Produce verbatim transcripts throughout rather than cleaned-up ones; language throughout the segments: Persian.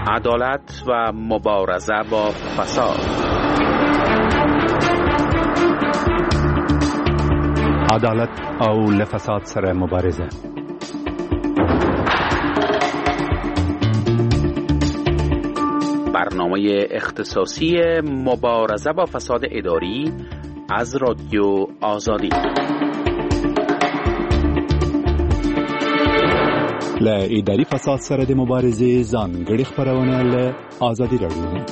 عدالت و مبارزه با فساد. عدالت او لفساد سره مبارزه. برنامه اختصاصی مبارزه با فساد اداری از رادیو آزادی. ل اداري فساد سره د مبارزې ځانګړي خبرونه له آزادي رادیو.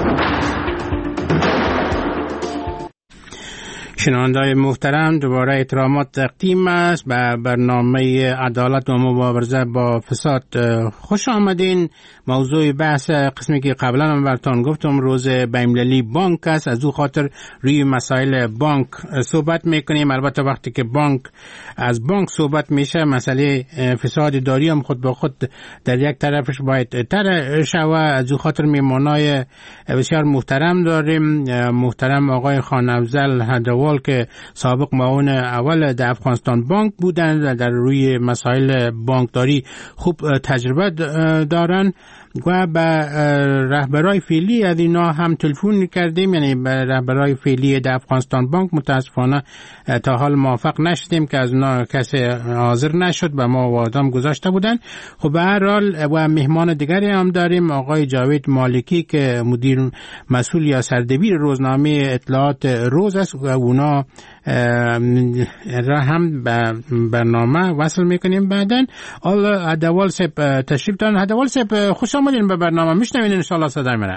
شنونده‌های محترم، دوباره احترامات تقدیم است به برنامه عدالت و مبارزه با فساد. خوش آمدین. موضوع بحث قسمی که قبلا هم براتون گفتم روز بین‌المللی بانک است. از او خاطر روی مسائل بانک صحبت میکنیم. البته وقتی که بانک از بانک صحبت میشه، مسئله فساد اداری هم خود به خود در یک طرفش باید تر شوه. از او خاطر میمانای بسیار محترم داریم. محترم آقای خان افضل هدوال که سابق معاون اول در افغانستان بانک بودند، در روی مسائل بانکداری خوب تجربه دارند و به رهبرای فعلی از اینا هم تلفن کردیم، یعنی به رهبرای فعلی در افغانستان بانک. متاسفانه تا حال موافق نشدیم که از اونا کسی حاضر نشد، به ما وعده گذاشته بودن. خب به هر حال و مهمان دیگری هم داریم، آقای جاوید مالکی که مدیر مسئول یا سردبیر روزنامه اطلاعات روز است و اونا را هم به برنامه وصل میکنیم بعدن. آل هدوال صاحب تشریف دارن. هدوال صاحب خوش آمدین به برنامه. میشنوین ان شاء الله صدای منه؟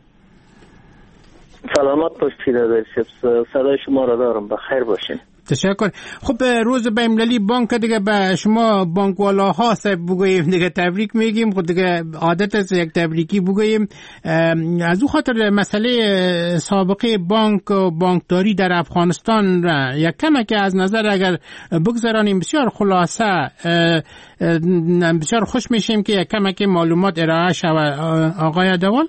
سلامت باشید عزیز، صدای شما را دارم، بخیر باشین. تشکر. خب روز بین‌المللی بانک دیگه به شما بانک‌والاها صاحب بگوییم دیگه تبریک میگیم. خود دیگه عادت است یک تبریکی بگوییم. از او خاطر مسئله سابقه بانک و بانکداری در افغانستان را یک کمک از نظر اگر بگذارانیم بسیار خلاصه بسیار خوش میشیم که یک کمک معلومات ارائه شود. آقای دوال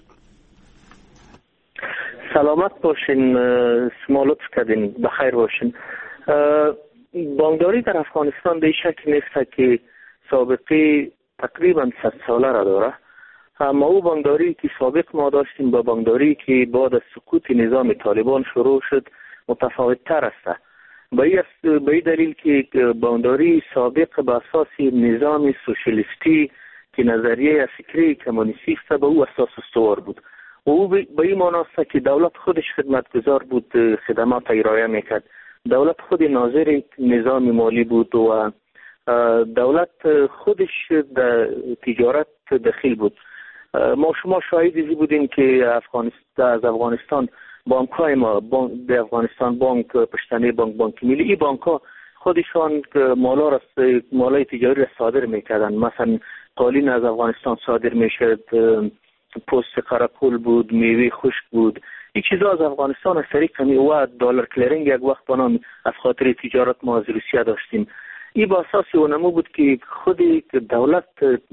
سلامت باشین، شما لطف کردین، بخیر باشین. بانکداری در افغانستان به شکل نیست که سابقه تقریبا صد ساله را داره. اما او بانکداری که سابق ما داشتیم با بانکداری که بعد از سقوط نظام طالبان شروع شد متفاوت تر است. به این دلیل که بانکداری سابق به اساس نظام سوسیالیستی که نظریه فکری کمونیستی است به او اساس استوار بود. و او به این معنی است که دولت خودش خدمتگزار بود، خدمات ارائه میکرد. دولت خود ناظر نظام مالی بود و دولت خودش در تجارت دخیل بود. ما شما شاهدی بودیم که افغانستان از افغانستان بانک های ما بانک در افغانستان بانک پشتنه بانک بانک ملی، این بانک ها خودشان مالا را مالای تجاری را صادر میکردن. مثلا قالین از افغانستان صادر میشد، پوست قراقل بود، میوه خشک بود. این چیزا از افغانستان از طریق کمی و دلار کلرینگ یک وقت با نام از خاطر تجارت ما از روسیه داشتیم. این با اساس اونمو بود که خود دولت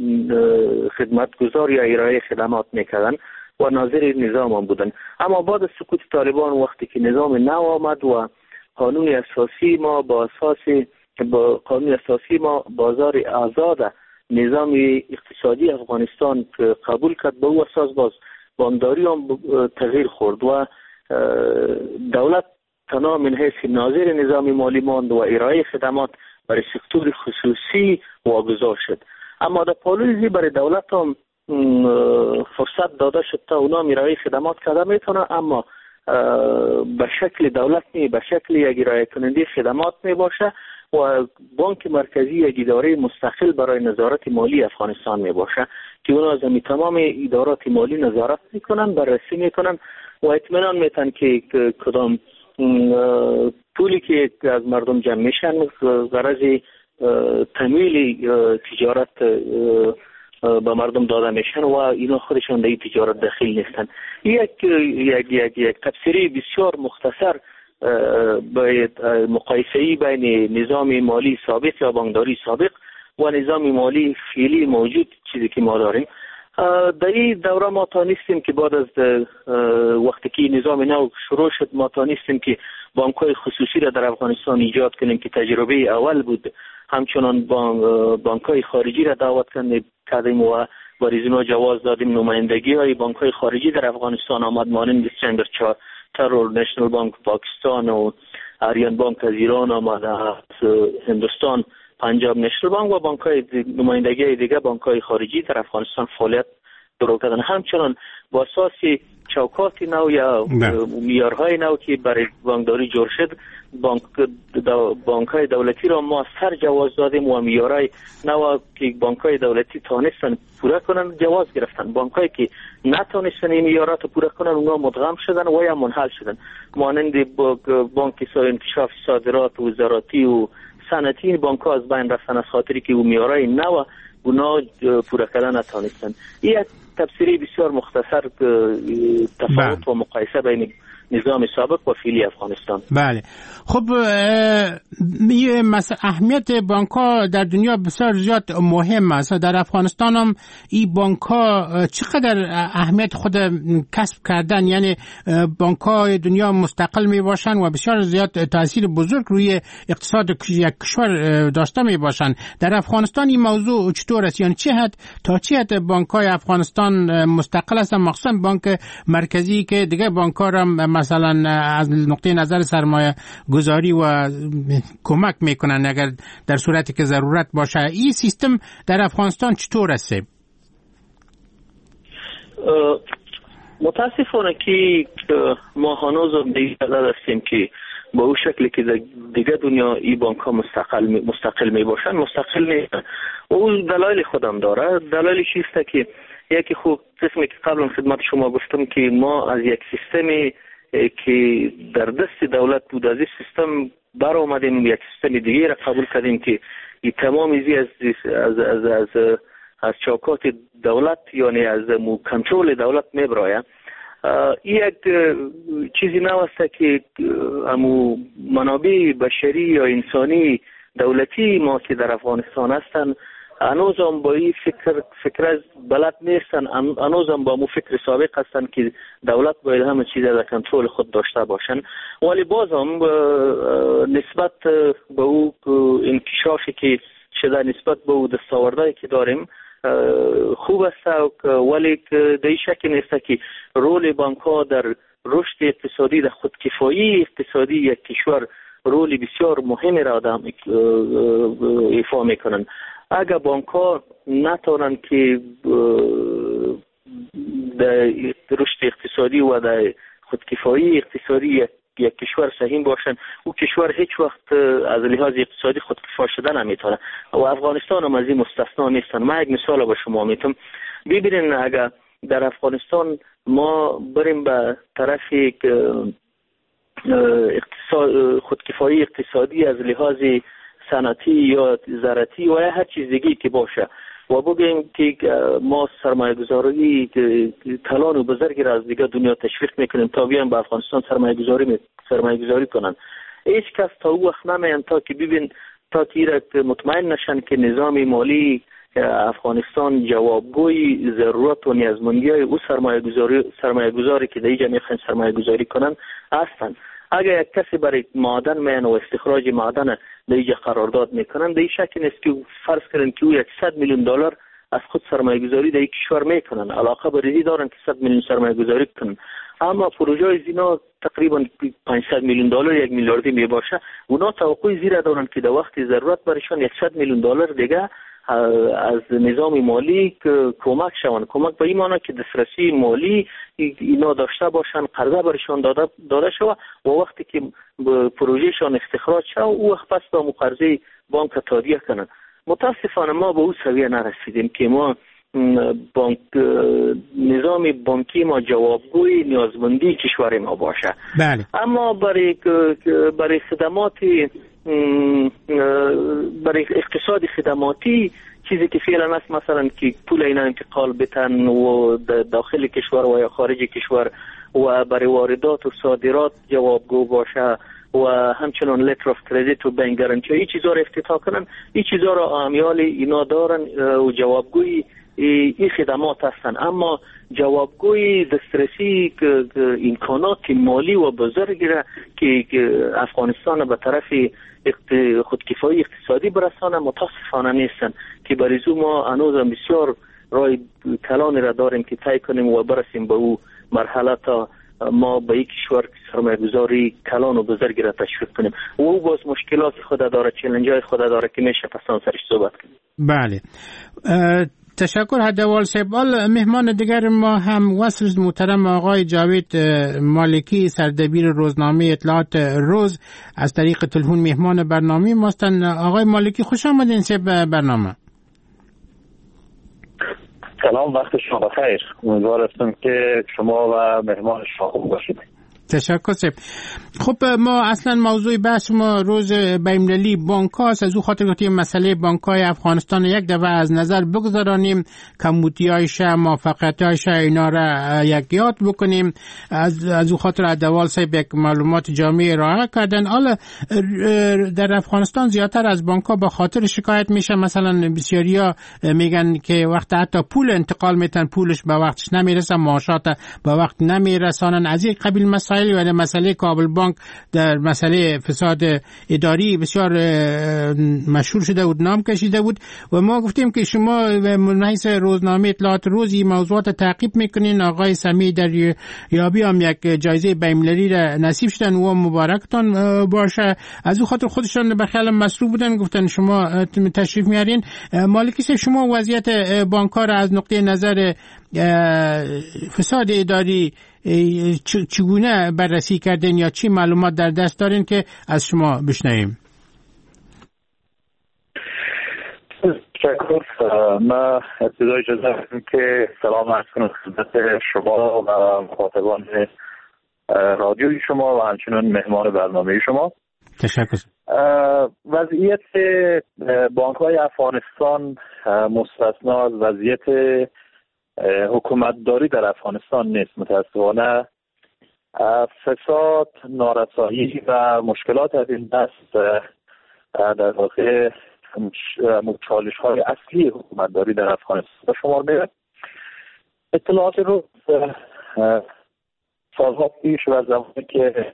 خدمتگزار یا ارائه خدمات میکردن و ناظر نظام هم بودن. اما بعد از سقوط طالبان وقتی که نظام نو آمد و قانون اساسی ما با اساس با قانون اساسی ما بازار آزاد نظام اقتصادی افغانستان قبول کرد، به او اساس باز بانکداری هم تغییر خورد و دولت تنها من حیث ناظر نظام مالی ماند و ارائه خدمات برای سکتور خصوصی واگذار شد. اما در پالوزی برای دولت هم فرصت داده شد تا اونا ارائه خدمات کرده میتونه، اما به شکل دولت نی، به شکل یک ارائه کننده خدمات می باشه و بانک مرکزی یک اداره مستقل برای نظارت مالی افغانستان می باشه که اونا از تمام ادارات مالی نظارت میکنن، بررسی میکنن و اطمینان میتن که کدام پولی که از مردم جمع میشن غرض تمویل تجارت به مردم داده میشن و اینا خودشان در این تجارت دخیل نیستن. یک یک یک یک تفسیری بسیار مختصر باید مقایسه‌ای بین نظام مالی سابق یا بانکداری سابق و نظام مالی فعلی موجود چیزی که ما داریم. در این دوره ما تانستیم که بعد از وقتی که نظام نو شروع شد ما تانستیم که بانک‌های خصوصی را در افغانستان ایجاد کنیم که تجربه اول بود. همچنان بانک‌های خارجی را دعوت کردیم و برای اینا جواز دادیم. نمایندگی های بانک های خارجی در افغانستان آمد، مانند استندرد چارتر و نشنال بانک پاکستان و آریان بانک از ایران آمد، از هندوستان پنجاب نشنال بانک و بانک های نمایندگی دیگه بانک های خارجی در افغانستان فعالیت شروع کردن. همچنان با اساس چوکات نو یا معیارهای نو که برای بانکداری جور شد، بانک دو بانک های دولتی را ما سر جواز دادیم و معیارهای نو که بانک های دولتی تانستن پورا کنن جواز گرفتن. بانک هایی که نتانستن این معیارات پورا کنن اونها مدغم شدن و یا منحل شدن، مانند بانک انکشاف صادرات وزارتی و صنعتی. بانک ها از بین رفتن از خاطری که اون معیارهای نو اونا پورا کردن نتانستن. این تفسیری بسیار مختصر تفاوت و مقایسه بین نظام سابق و فعلی افغانستان. بله. خب یه مثلا اهمیت بانک ها در دنیا بسیار زیاد مهم است. در افغانستان هم این بانک ها چقدر اهمیت خود کسب کردن، یعنی بانک های دنیا مستقل می باشن و بسیار زیاد تاثیر بزرگ روی اقتصاد یک کشور داشته می باشن. در افغانستان این موضوع چطور است؟ یعنی چه حد تا چه حد بانک های افغانستان مستقل هستن، مخصوصا بانک مرکزی که دیگه بانک ها را مثلا از نقطه نظر سرمایه گذاری و کمک میکنن اگر در صورتی که ضرورت باشه. این سیستم در افغانستان چطور است؟ متاسفانه که ما هنوز دیگه هستیم که با اون شکلی که دیگه دنیا این بانک ها مستقل مستقل می باشن مستقل نیستن. او دلایل خودم داره. دلایلی چیست که یکی خوب قسمی که قبلا خدمت شما گفتم که ما از یک سیستمی که در دست دولت بود از این سیستم بر آمدیم یک سیستم دیگه را قبول کردیم که این تمام ایزی از از از از, از چوکات دولت یعنی از کنترل دولت میبراید. این یک چیزی نوسته که امو منابع بشری یا انسانی دولتی ما که در افغانستان هستن هنوز هم با این فکر فکر از بلد نیستن، هنوز هم با مو فکر سابق هستن که دولت باید همه چیز در کنترل خود داشته باشن. ولی باز هم نسبت به او انکشافی که شده، نسبت به او دستاوردهایی که داریم خوب است، ولی در این شک نیست که رول بانک ها در رشد اقتصادی، در خودکفایی اقتصادی یک کشور رول بسیار مهمی را آدم ایفا میکنن. اگر بانک ها نتونن که در رشد اقتصادی و در خودکفایی اقتصادی یک کشور سهیم باشن، او کشور هیچ وقت از لحاظ اقتصادی خودکفا شدن نمیتونه و افغانستان هم از این مستثنا نیستن. من یک مثال به شما میتونم. ببینین اگر در افغانستان ما بریم به طرف اقتصاد خودکفایی اقتصادی از لحاظ صنعتی یا زراعتی و هر چیز دیگه که باشه و بگیم که ما سرمایه گذاری کلان و بزرگی را از دیگه دنیا تشویق میکنیم تا بیان به افغانستان سرمایه گذاری سرمایه گذاری کنن، هیچ کس تا او وقت نمیان تا که ببین تا که مطمئن نشن که نظام مالی افغانستان جوابگوی ضرورت و نیازمندی های او سرمایه گذاری سرمایه گذاری که در اینجا میخوان سرمایه گذاری کنن هستن. اگر یک کسی برای معدن میان و استخراج معدن در اینجا قرارداد میکنن، در این شک نیست که فرض کنن که او صد میلیون دلار از خود سرمایه گذاری در این کشور میکنن، علاقه به ریزی دارن که صد میلیون سرمایه گذاری کنن، اما پروژه از اینا تقریبا پانصد میلیون دلار یک میلیاردی می باشه. اونا توقع زیرا دارن که در وقت ضرورت برایشان صد میلیون دلار دیگه از نظام مالی کمک شوند. کمک به این معنی که دسترسی مالی اینا داشته باشن، قرضه برایشان داده داده شود و وقتی که پروژهشان استخراج شود او وقت پس با قرضه بانک تادیه کنن. متاسفانه ما به او سویه نرسیدیم که ما بانک نظام بانکی ما جوابگوی نیازمندی کشور ما باشه. بله. اما برای برای خدمات برای اقتصاد خدماتی چیزی که فعلا است مثلا که پول اینا انتقال بتن و داخل کشور و یا خارج کشور و برای واردات و صادرات جوابگو باشه و همچنان لتر آف کردیت و بانک گارانتی این چیزا رو افتتاح کنن. این چیزا رو امیال اینا دارن و جوابگوی این خدمات هستن، اما جوابگوی دسترسی امکانات مالی و بزرگی را که افغانستان به طرف خودکفایی اقتصادی برسانه متاسفانه نیستن که بریزو ما هنوز بسیار راه کلانی را داریم که طی کنیم و برسیم به او مرحله تا ما به یک کشور سرمایه‌گذاری کلان و بزرگی را تشویق کنیم. و او باز مشکلات خود داره، چالنج‌های خود داره که میشه پسان سرش صحبت کنیم. بله، تشکر حدوال صاحب. مهمان دیگر ما هم وصل محترم آقای جاوید مالکی، سردبیر روزنامه اطلاعات روز، از طریق تلفن مهمان برنامه ماستن. آقای مالکی خوش آمدین به برنامه. سلام، وقت شما بخیر. امیدوار هستم که شما و مهمان شما خوب باشید. تشکر سب. خب ما اصلا موضوع بحث ما روز بین‌المللی بانک هاست. از او خاطر که مسئله بانک های افغانستان یک دفعه از نظر بگذارانیم، کمبودیایش، موفقیت‌هایش اینا را یک یاد بکنیم. از از او خاطر عدوال صاحب یک معلومات جامع ارائه کردن. حالا در افغانستان زیادتر از بانک ها به خاطر شکایت میشه. مثلا بسیاریا میگن که وقت حتی پول انتقال میتن پولش به وقتش نمیرسه، معاشات به وقت نمیرسانن. از این قبیل مسائل و مسئله کابل بانک در مسئله فساد اداری بسیار مشهور شده بود، نام کشیده بود و ما گفتیم که شما من حیث روزنامه اطلاعات روزی موضوعات تعقیب میکنین. آقای سمیع دریابی هم یک جایزه بین‌المللی را نصیب شدن و مبارکتان باشه. از او خاطر خودشان به خیال مسئول بودن، گفتن شما تشریف میارین. مالکی صاحب، شما وضعیت بانک ها را از نقطه نظر فساد اداری چگونه بررسی کردین یا چی معلومات در دست دارین که از شما بشنویم؟ تشکر. من ابتدای اجازه بدید که سلام عرض کنم خدمت شما و مخاطبان رادیوی شما و همچنین مهمان برنامه شما. تشکر. وضعیت بانک های افغانستان مستثنا از وضعیت حکومتداری در افغانستان نیست. متاسفانه فساد، نارسایی و مشکلات از این دست در واقع چالش های اصلی حکومتداری در افغانستان شمار میره. اطلاعات روز سالها پیش و زمانی که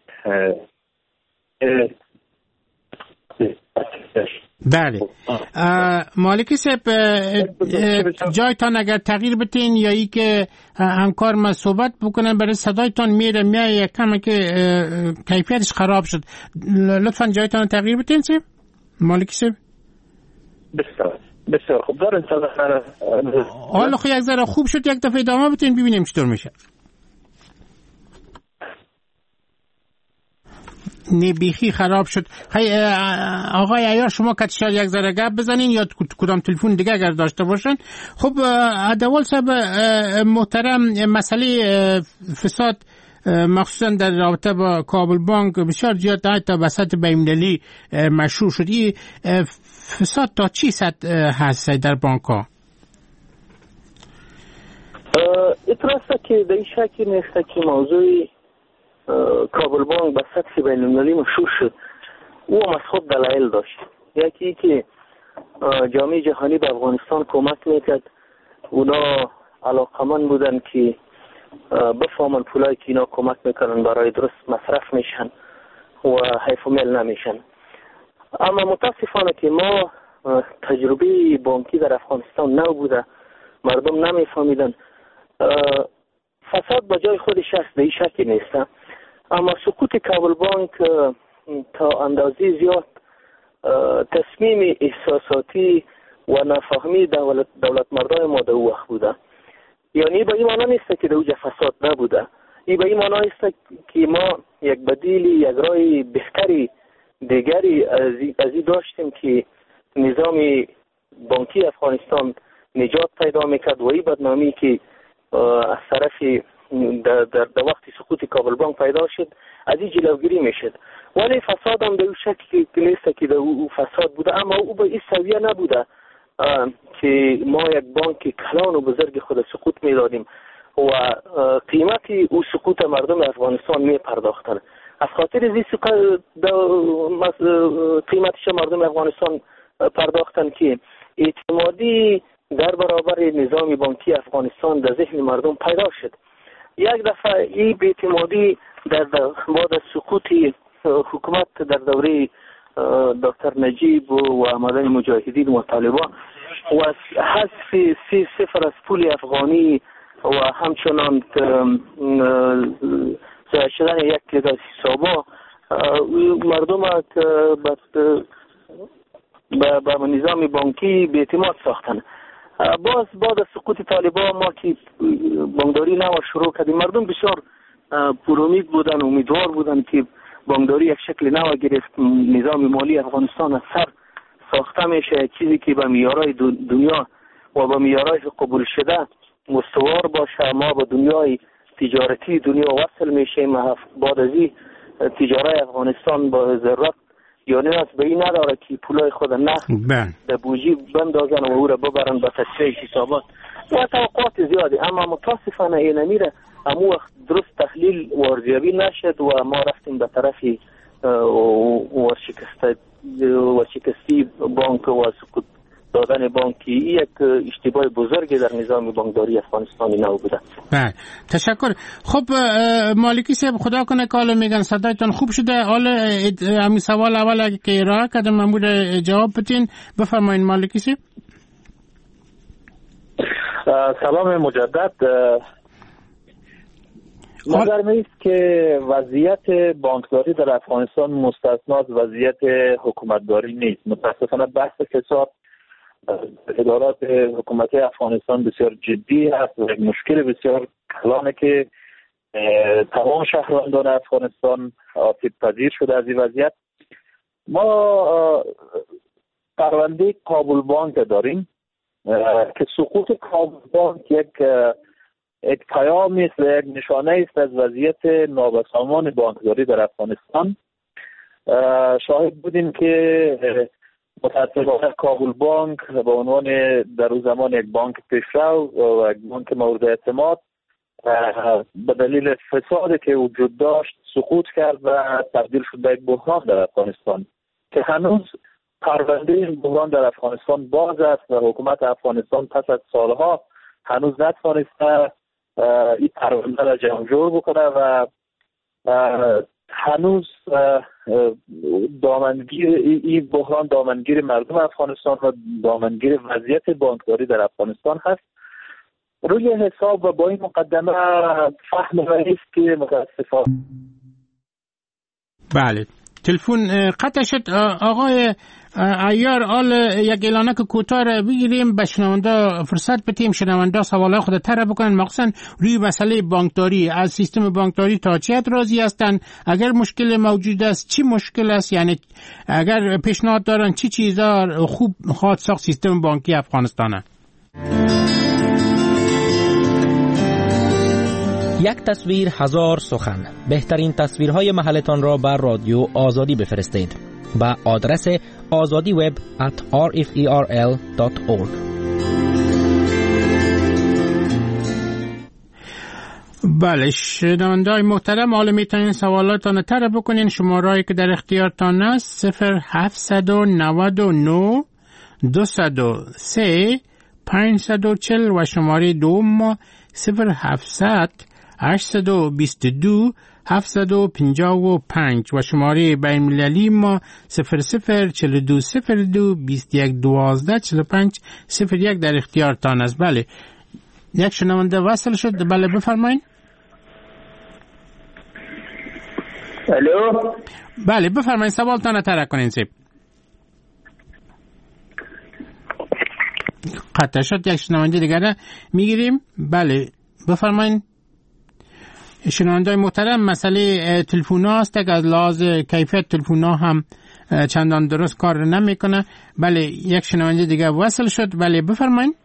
بله مالکی صاحب، جایتان اگر تغییر بتین یا ای که همکار ما صحبت بکنن برای صدایتان میره میای کم که کیفیتش خراب شد، لطفا جایتان تغییر بتین صاحب. مالکی صاحب بسیار بسیار خوب دارن صدا. حالا خو یک ذره خوب شد، یک دفعه ادامه بتین ببینیم چطور میشه. نه بیخی خراب شد. خیلی آقای عیار شما که شاید یک ذره گپ بزنین یا کدام تلفن دیگه اگر داشته باشن. خب عدوال صاحب محترم، مسئله فساد مخصوصا در رابطه با کابل بانک بسیار زیاد تا وسط بین‌المللی مشهور شد. این فساد تا چی سطح هست در بانک ها؟ اطلاعات که در این شکل نیست که موضوعی کابل بانک به سطح بین‌المللی مشهور شد. او هم از خود دلایل داشت. یکی که جامعه جهانی به افغانستان کمک میکرد، اونا علاقمند بودن که بفهمن پولایی که اینا کمک میکنن برای درست مصرف میشن و حیف و میل نمیشن. اما متاسفانه که ما تجربه بانکی در افغانستان نو بوده، مردم نمیفهمیدن. فساد با جای خودش هست، در شکی نیست، اما سقوط کابل بانک تا اندازه زیاد تصمیم احساساتی و نفهمی دولت, دولت مردای ما در او وقت بوده. یعنی به این معنا نیست که در اوجه فساد نبوده، این به این معنا است که ما یک بدیلی، یک راه بهتری دیگری از این داشتیم که نظام بانکی افغانستان نجات پیدا میکرد و این بدنامی که از طرف در, در, در وقت سقوط کابل بانک پیدا شد از این جلوگیری میشد. ولی فساد هم در اون شکلی نیست که در او فساد بوده، اما او به این سویه نبوده که ما یک بانک کلان و بزرگ خود سقوط میدادیم و قیمت او سقوط مردم افغانستان می پرداختن. از خاطر زی قیمتش مردم افغانستان پرداختن که اعتمادی در برابر نظام بانکی افغانستان در ذهن مردم پیدا شد. یک دفعه این بی‌اعتمادی در بعد از سقوط حکومت در دوره دکتر نجیب و مدنی مجاهدین و طالبان و حذف سی صفر از پول افغانی و همچنان شدن یک تعداد حسابا مردم به به نظام بانکی بی‌اعتماد ساختن. باز بعد از سقوط طالبان ما که بانکداری نو شروع کردیم، مردم بسیار پرامید بودن، امیدوار بودن که بانکداری یک شکل نو گرفت، نظام مالی افغانستان از سر ساخته میشه، چیزی که به معیارهای دنیا و به معیارهای قبول شده مستوار باشه. ما به دنیای تجارتی دنیا وصل میشیم. بعد از این تجارت افغانستان با ضرورت یا نیاز به این نداره که پولای خود نه در بوجی بندازن و او را ببرن به تصفیه حسابات و توقعات زیادی. اما متاسفانه این نمیره، امو وقت درست تحلیل و ارزیابی نشد و ما رفتیم به طرف ورشکستی بانک و سقوط دادن بانکی. یک اشتباه بزرگی در نظام بانکداری افغانستانی نو بوده. بله تشکر. خب مالکی صاحب خدا کنه که حالا میگن صدایتان خوب شده. حالا همین سوال اول اگه که ارائه کردم من بوده جواب بتین. بفرمایید مالکی صاحب. سلام مجدد. نظر میست که وضعیت بانکداری در افغانستان مستثنا از وضعیت حکومتداری نیست. متاسفانه بحث فساد ادارات حکومتی افغانستان بسیار جدی است و یک مشکل بسیار کلانه که تمام شهروندان افغانستان آسیب پذیر شده از این وضعیت. ما پرونده کابل بانک داریم که سقوط کابل بانک یک یک پیام است و یک نشانه است از وضعیت نابسامان بانکداری در افغانستان. شاهد بودیم که متاسفانه کابل بانک به عنوان در اون زمان یک بانک پیشرو و یک بانک مورد اعتماد به دلیل فسادی که وجود داشت سقوط کرد و تبدیل شد به یک بحران در افغانستان که هنوز پرونده این بحران در افغانستان باز است و حکومت افغانستان پس از سالها هنوز نتوانسته این پرونده را جمع بکنه و هنوز دامنگیر این بحران دامنگیر مردم افغانستان و دامنگیر وضعیت بانکداری در افغانستان هست. روی حساب و با این مقدمه فهم است که متاسفانه بله تلفن قطع شد. آقای عیار آل یک اعلانه که کوتاه بگیریم به شنونده فرصت بدیم، شنونده سوالای خود طرح بکنن، مخصوصا روی مسئله بانکداری. از سیستم بانکداری تا چه حد راضی هستن؟ اگر مشکل موجود است چی مشکل است؟ یعنی اگر پیشنهاد دارن چی چیزا خوب خواهد ساخت سیستم بانکی افغانستانه؟ یک تصویر هزار سخن. بهترین تصویرهای محلتان را بر رادیو آزادی بفرستید با آدرس آزادی وب ات آر اف ای آر ال دات اورگ. بله شنونده‌های محترم، حالا میتونین سوالاتان طرح بکنین. شماره‌ای که در اختیارتان است صفر هفتصد و نود و نه دوصد و سه پانصد و چهل و شماره دوم صفر هفتصد هشتصد و بیست و دو هفتصد و پنجاه و پنج و شماره بین المللی ما صفر صفر چهل و دو صفر دو بیست و یک دوازده چهل و پنج صفر یک در اختیارتان است. بله یک شنونده وصل شد. بله بفرمایید. الو بله بفرمایید سوالتان طرح کنین. سیب قطع شد. یک شنونده دیگر میگیریم. بله بفرمایید. شنونده‌های محترم مسئله تلفن هاست که از لحاظ کیفیت تلفن ها هم چندان درست کار نمیکنه. بله یک شنونده دیگه وصل شد. بله بفرمایید.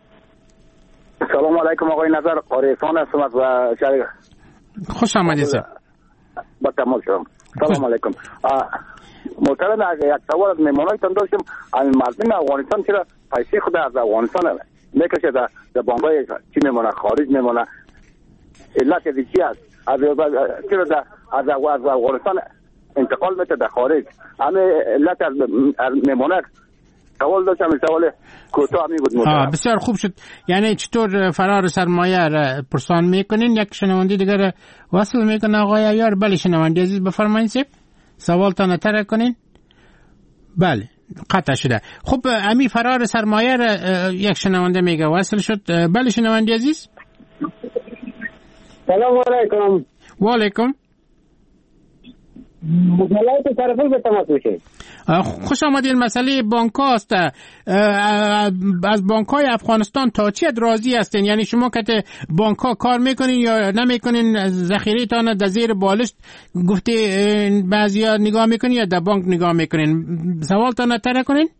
سلام علیکم آقای نظر، قاریسان هستم و شریف. خوش آمدید سر. با تمام شدم. سلام علیکم. محترم یک سوال از مهمانایتان داشتم. این مردم افغانستان چرا پیسه خود از افغانستان میکشه در بانک‌های چی میمونه خارج میمونه؟ علت چی است؟ از چرا از افغانستان انتقال میشه در خارج؟ همه علت از میمونه. سوال داشتم، سوال کوتاه می بود. آه بسیار خوب شد. یعنی چطور فرار سرمایه را پرسان میکنین؟ یک شنونده دیگر وصل میکنه آقای عیار. بله شنونده عزیز بفرمایید سیب سوالتان طرح کنین. بله قطع شده. خب امی فرار سرمایه را یک شنونده میگه وصل شد. بله شنونده عزیز. سلام علیکم. و علیکم. مجلات طرفی به تماس میشه. خوش آمدین. مسئله بانک هاست. از بانک های افغانستان تا چی راضی هستین؟ یعنی شما که بانک ها کار میکنین یا نمیکنین؟ ذخیره تان در زیر بالشت گفته بعضیا نگاه میکنین یا در بانک نگاه میکنین؟ سوال تان طرح کنین.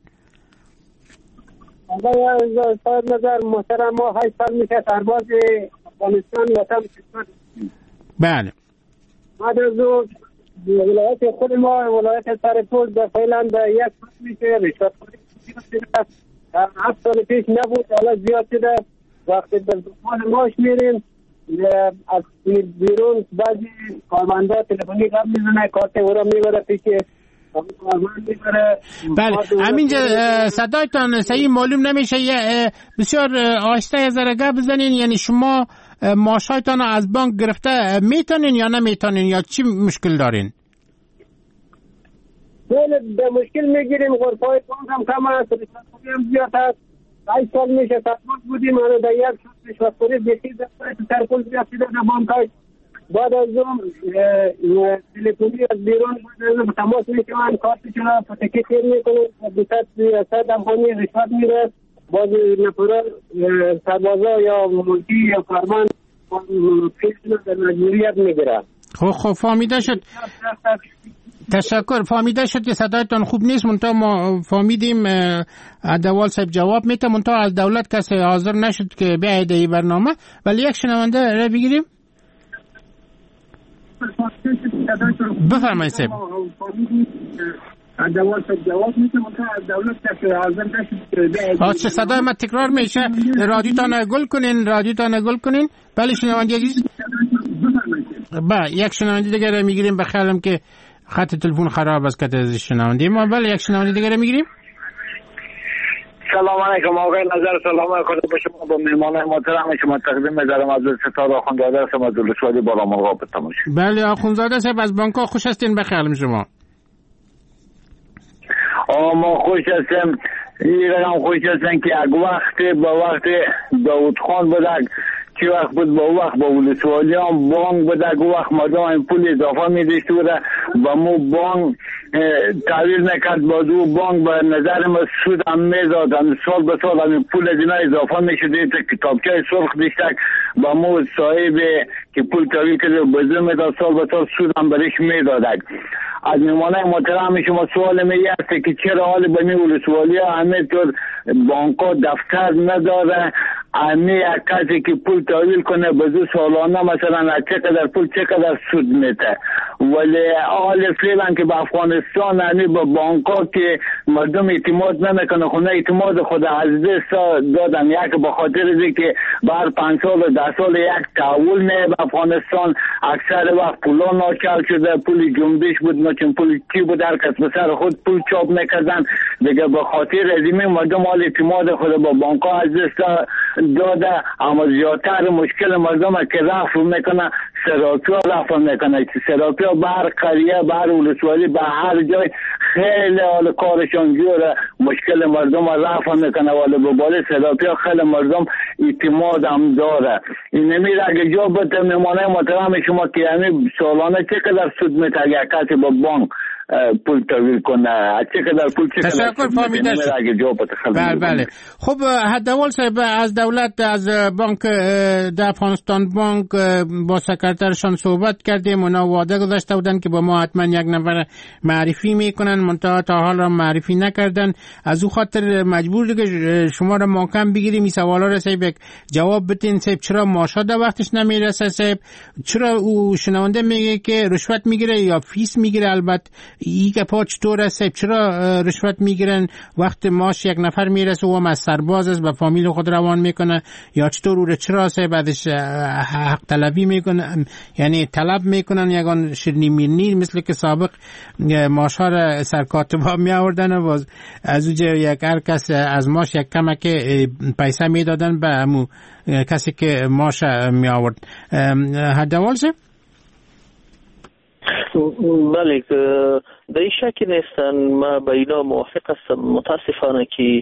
صاحب نظر محترم، ما هشت سال میشه سرباز افغانستان وطن خدمت. بله. بعد از اون ولایت خود ما ولایت سرپول در فعلا در یک سال میشه رشوت خوری هفت سال پیش نبود، حالا زیاد شده. وقتی در دکان ماش میریم از بیرون بعضی کارمندا تلفنی قبل میزنه کارت او را میبره پیش کارمند میبره. بله همینجا صدایتان صحیح معلوم نمیشه. بسیار آهسته از رگه بزنین. یعنی شما ماشایتان از بانک گرفته میتونین یا نمیتونین یا چی مشکل دارین؟ بله به مشکل میگیریم. غرفای بانک هم کم است، رشوتخوری هم زیاد است. هشت سال میشه سرباز بودیم، ما در یک سال رشوتخوری بسیار در سرپول زیاد شده در بانک. بعد از اون تلفنی از بیرون به تماس میشوند، کارت چرا پتکی خیر میکنن، بیست صد افغانی رشوت میره. باز نفرا سربازا یا ملکی یا کارمند پیشنهاد در مجبوریت میگیره. خب خب فهمیده شد. تشکر. فهمیده شد که صدایتان خوب نیست. منتها ما فهمیدیم عدوال صاحب جواب میده. منتها از دولت کسی حاضر نشد که بیاید این برنامه. ولی یک شنونده را بگیریم. بفرمایید صاحب. عدوال صاحب جواب میده. منتها از دولت کسی حاضر نشد. آچه صدای ما تکرار میشه. رادیوتان گل کنین. رادیوتان گل کنین. بله شنونده عزیز. با یک شنونده دیگه را میگیریم. بخیالم که خط تلفن خراب است که از شنونده ما. بله یک شنونده دیگه را میگیریم. سلام علیکم آقای نظر. سلام علیکم به شما با مهمان محترم شما تقدیم می‌دارم از ستاره آخوندزاده هستم از ولسوالی بالامرغاب بتماش. بله آخوندزاده صاحب از بانک ها خوش هستین؟ بخیالم شما. آه ما خوش هستم. این رقم خوش هستن که یک وقت با وقت داود خان بودک چی وقت بود با وقت با ولسوالی هم بانک بودک وقت مردم این پول اضافه میداشت بوده با مو بانک تعویل نکرد. بازو بانک به نظر ما سود هم میداد. سال به سال همین پول دینا اضافه میشده تا کتابچه سرخ داشتک با مو صاحب که پول تعویل کرده بازو میداد سال به سال سود هم برش میدادک. از میمانه محترم شما سوال میگه است که چرا حال بنی ولسوالی همه طور بانک ها دفتر نداره. همه یک کسی که پول تحویل کنه بزو سالانه مثلا چقدر پول چقدر سود میده. ولی حال فعلا که به افغانستان همه با بانک ها که مردم اعتماد نمیکنه خونه اعتماد خود از دست دادن. یک به خاطر دی که بر پنج سال و ده سال یک تحول نه به افغانستان اکثر وقت پولا ناچار شده. پول جنبش بود ناچن پول کی بود در کس به سر خود پول چاپ نکردن دیگه. به خاطر ازیمه مردم حال اعتماد خود با بانک ها از دست داده. اما زیادتر مشکل مردم که رفع میکنه سراپیا رفع میکنه. سراپیا بر قریه بر ولسوالی به هر جای خیلی حال کارشان جوره. مشکل مردم رفع میکنه ولی به بالا سراپیا خیلی مردم اعتماد هم داره. این نمیره اگه جا بده میمانه محترم شما که یعنی سالانه چقدر سود میده اگه کسی با بانک پول تحویل کنه چقدر پول چقدر تشکر فهمیده شد. بله بله. خب حدوال صاحب از دولت از بانک در افغانستان بانک با سکرترشان صحبت کردیم. اونا وعده گذاشته بودن که با ما حتما یک نفر معرفی میکنن منتها تا حال را معرفی نکردن. از او خاطر مجبور دیگه شما را محکم بگیریم این سوالا را صاحب جواب بدین. صاحب چرا ماشا در وقتش نمیرسه؟ صاحب چرا او شنونده میگه که رشوت میگیره یا فیس میگیره؟ البته این گپا چطور است؟ چرا رشوت میگیرن وقت ماش یک نفر میرسه و هم از سرباز است و فامیل خود روان میکنه یا چطور؟ او چرا سه بعدش حق طلبی میکنن یعنی طلب میکنن یگان شیرنی میرنی مثل که سابق ماشا را سرکاتبا می آوردن و از اونجا یک هر کس از ماش یک کمک پیسه میدادن به همون کسی که ماش می آورد. حدوال سه بله، در این شکی نیستن. ما با اینا موافق هستم. متاسفانه که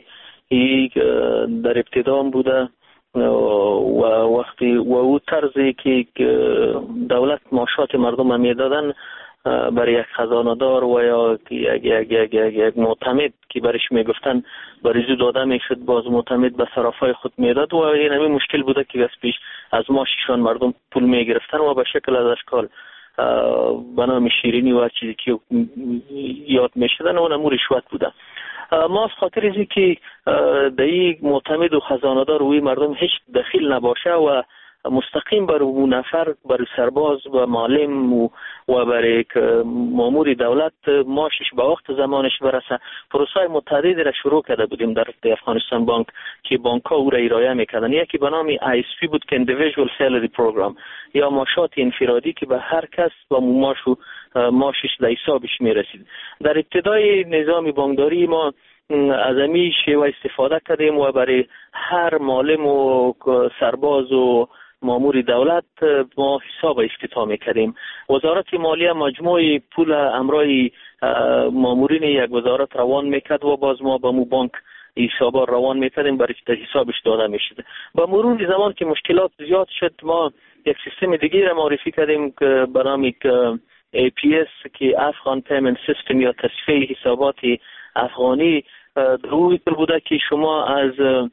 در ابتدا بوده و وقتی و او طرزی که دولت معاشات مردم میدادن برای یک خزانه‌دار و یا یک یک یک یک یک معتمد که برش میگفتن بریزو داده میشد، باز معتمد به صرافای خود میداد و این همین مشکل بوده که از پیش از ماششان مردم پول میگرفتن و به شکل از اشکال به نام شیرینی و چیزی که یاد میشدن و نمو رشوت بوده. ما از خاطر ازی که در این معتمد و خزانه‌دار و مردم هیچ دخیل نباشه و مستقیم بر اون نفر، بر سرباز و معلم و, و برای مامور دولت ماشش به وقت زمانش برسه، پروسه متعددی را شروع کرده بودیم در افغانستان بانک که بانک ها او را ارائه میکردن. یکی به نام آی اس پی بود که Individual Salary Program یا ماشات انفرادی که به هر کس و ماش و ماشش در حسابش میرسید. در ابتدای نظام بانکداری ما از امی شیوه استفاده کردیم و برای هر معلم و سرباز و مامور دولت ما حساب افتتاح میکردیم. وزارت مالیه مجموع پول امرای مامورین یک وزارت روان میکرد و باز ما با مو بانک حسابا روان میکردیم برای که حسابش داده میشد. با مرور زمان که مشکلات زیاد شد ما یک سیستم دیگه را معرفی کردیم که به نام ای پی اس که افغان پیمنت سیستم یا تصفیه حسابات افغانی روی بوده که شما از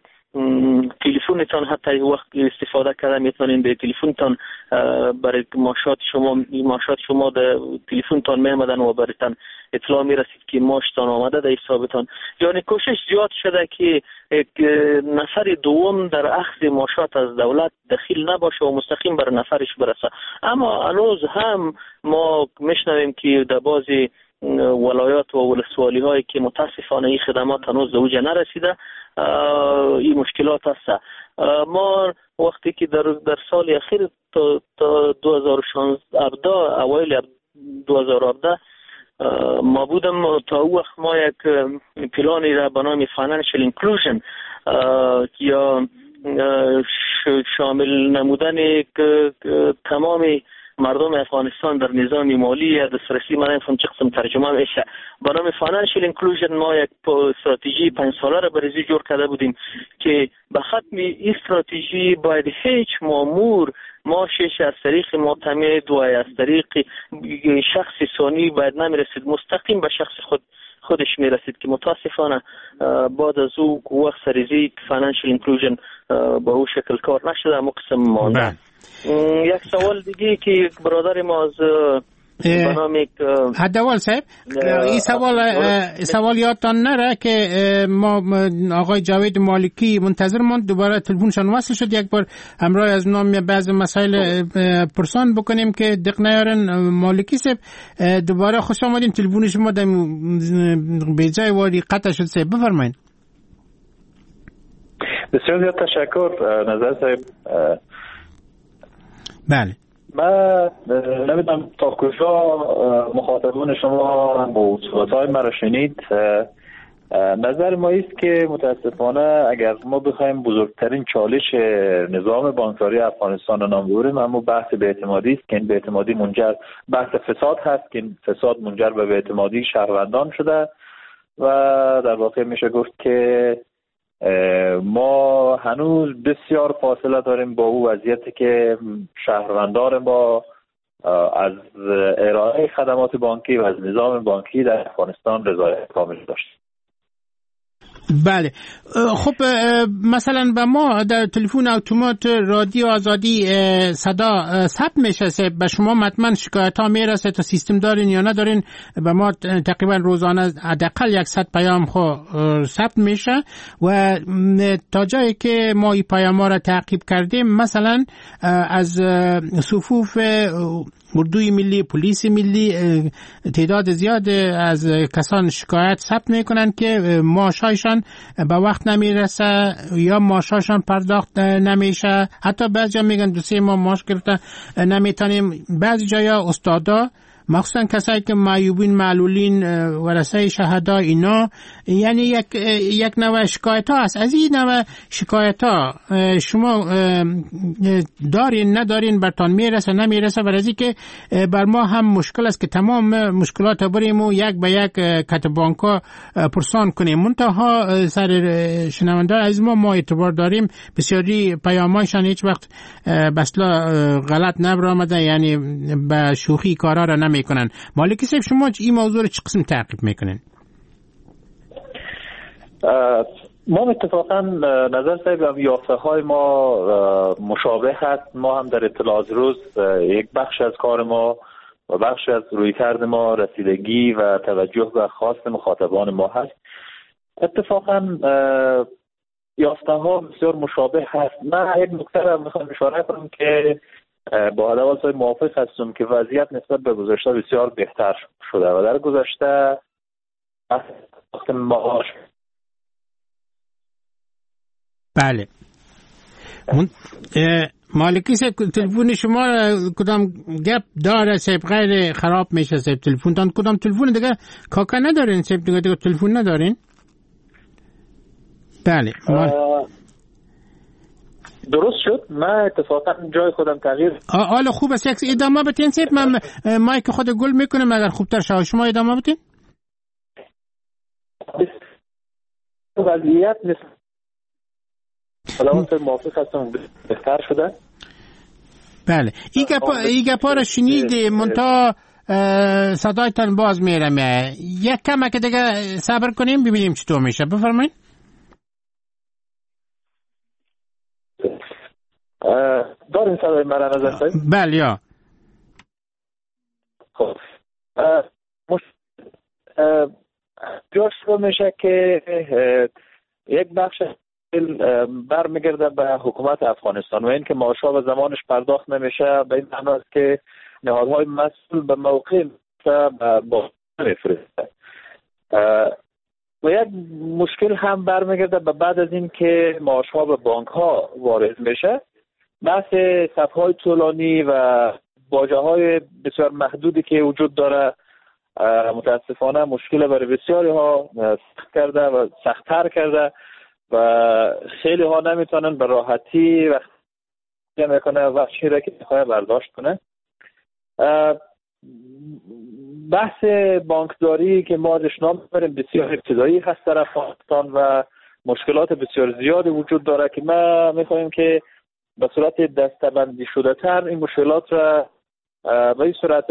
تلفنتان حتی وقت استفاده کرده میتونین به تلفنتان برای ماشات شما ماشات شما در تلفنتان میامدن و برایتان اطلاع میرسید که ماشتان آمده در حسابتان. یعنی کوشش زیاد شده که نفر دوم در اخذ ماشات از دولت دخیل نباشه و مستقیم بر نفرش برسه. اما هنوز هم ما میشنویم که در بعضی ولایات و ولسوالی هایی که متاسفانه این خدمات هنوز به اوج نرسیده این مشکلات هست. ما وقتی که در در سال اخیر تا تا دو هزار و شانزده اوایل دو هزار و هفده ما بودم تا او وقت ما یک پلانی را به نام فاینانشل اینکلوژن یا شامل نمودن تمام مردم افغانستان در نظام مالی یا دسترسی من نمی‌فهم چه قسم ترجمه میشه به نام فاینانشل اینکلوژن. ما یک استراتژی پنج ساله را برای جور کرده بودیم که به ختم این استراتژی باید هیچ مامور ماشش از طریق معتمد و از طریق شخص ثانی باید نمیرسید، مستقیم به شخص خود خودش میرسید که متاسفانه بعد از او وقت سریزی فاینانشل اینکلوژن با او شکل کار نشده، اما قسم مانده. یک سوال دیگه که برادر ما از برنامه حدوال صاحب این سوال سوال یادتان نره که ما آقای جاوید مالکی منتظر ماند دوباره تلفنشان وصل شد، یک بار همراه از نام بعض مسائل پرسان بکنیم که دق نیارن. مالکی صاحب دوباره خوش آمدین، تلفن شما به جای واری قطع شد صاحب، بفرمایید. بسیار زیاد تشکر نظر صاحب. بله من نمیدونم تا کجا مخاطبان شما موضوعات ما را شنید. نظر ما است که متاسفانه اگر ما بخوایم بزرگترین چالش نظام بانکداری افغانستان را نام ببریم، اما بحث بی‌اعتمادی است که این بی‌اعتمادی منجر بحث فساد هست که این فساد منجر به بی‌اعتمادی شهروندان شده و در واقع میشه گفت که ما هنوز بسیار فاصله داریم با او وضعیتی که شهروندان ما از ارائه خدمات بانکی و از نظام بانکی در افغانستان رضایت کامل داشت. بله خب مثلا به ما در تلفن اتومات رادیو آزادی صدا ثبت میشه، به شما حتما شکایت ها میرسه تا سیستم دارین یا ندارین؟ به ما تقریبا روزانه حداقل یک پیام خو ثبت میشه و تا جایی که ما این پیام ها را تعقیب کردیم مثلا از صفوف اردوی ملی، پلیس ملی تعداد زیاد از کسان شکایت ثبت میکنن که معاشایشان به وقت نمیرسه یا معاششان پرداخت نمیشه، حتی بعضی میگن دو سه ماه معاش گرفتن نمیتونیم. بعضی جایا استادا مخصوصا کسایی که معیوبین، معلولین، ورثه شهدا، اینا یعنی یک یک نوع شکایت ها هست. از این نوع شکایت ها شما دارین ندارین، برتان میرسه نمیرسه؟ و از این که بر ما هم مشکل است که تمام مشکلات بریم و یک به یک کت بانکا پرسان کنیم. منتها سر شنونده از ما ما اعتبار داریم، بسیاری پیامایشان هیچ وقت بسلا غلط نبر آمده، یعنی به شوخی کارا را نمی کنن. مالکی صاحب شما این موضوع رو چه قسم تعقیب میکنین؟ ما اتفاقا نظر صاحب یافته های ما مشابه هست. ما هم در اطلاعات روز یک بخش از کار ما و بخش از رویکرد ما رسیدگی و توجه به خواست مخاطبان ما هست. اتفاقا یافته ها بسیار مشابه هست. من یک نکته را میخوام اشاره کنم که با عدوال صاحب موافق هستم که وضعیت نسبت به گذشته بسیار بهتر شده و در گذشته وقت معاش. بله مالکی صاحب تلفن شما کدام گپ داره صاحب غیر خراب میشه صاحب؟ تلفن تان کدام تلفن دیگه کاکا ندارین صاحب؟ دیگه دیگه تلفن ندارین؟ بله مال... درست شد. من اتفاقا جای خودم تغییر حالا خوب است. یک ادامه بتین صاحب، من مایک خود گل میکنم اگر خوبتر شد. شما ادامه بتین. وضعیت مثل حالا موافق هستم بهتر شده. بله این گپا این گپا رو شنید منتها صدایتان باز میرم. یک کم که دیگه صبر کنیم ببینیم چطور میشه. بفرمایید. دارین صدای مرا نظر صاحب؟ بله یا خب جاش رو میشه که یک بخش برمیگرده به حکومت افغانستان و این که معاشها به زمانش پرداخت نمیشه، به این معنی است که نهادهای مسئول به موقع با نمیفرسته. و یک مشکل هم برمیگرده به بعد از این که معاشها به بانک ها وارد میشه، بحث صفهای طولانی و باجه های بسیار محدودی که وجود داره متاسفانه مشکل برای بسیاری ها سخت کرده و سخت‌تر کرده و خیلی ها نمیتونن به راحتی وقت جمع کنه و چیزی که میخواد برداشت کنه. بحث بانکداری که ما ازش نام میبریم بسیار ابتدایی هست در افغانستان و مشکلات بسیار زیادی وجود داره که ما میخوایم که به صورت دسته‌بندی شده تر این مشکلات را به این صورت